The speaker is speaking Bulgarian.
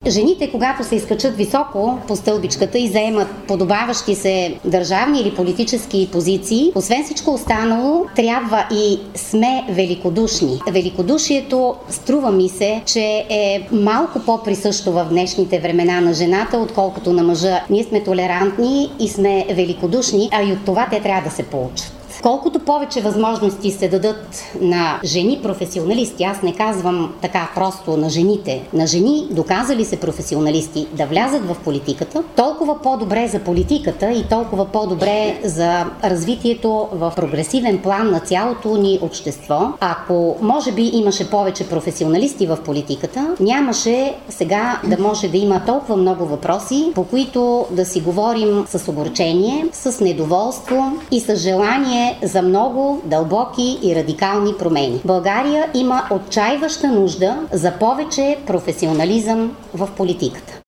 Жените, когато се изкачат високо по стълбичката и заемат подобаващи се държавни или политически позиции, освен всичко останало, трябва и сме великодушни. Великодушието, струва ми се, че е малко по-присъщо в днешните времена на жената, отколкото на мъжа. Ние сме толерантни и сме великодушни, а и от това те трябва да се получат. Колкото повече възможности се дадат на жени професионалисти, аз не казвам така просто на жените, на жени, доказали се професионалисти, да влязат в политиката, толкова по-добре за политиката и толкова по-добре за развитието в прогресивен план на цялото ни общество. Ако може би имаше повече професионалисти в политиката, нямаше сега да може да има толкова много въпроси, по които да си говорим с огорчение, с недоволство и с желание за много дълбоки и радикални промени. България има отчайваща нужда за повече професионализъм в политиката.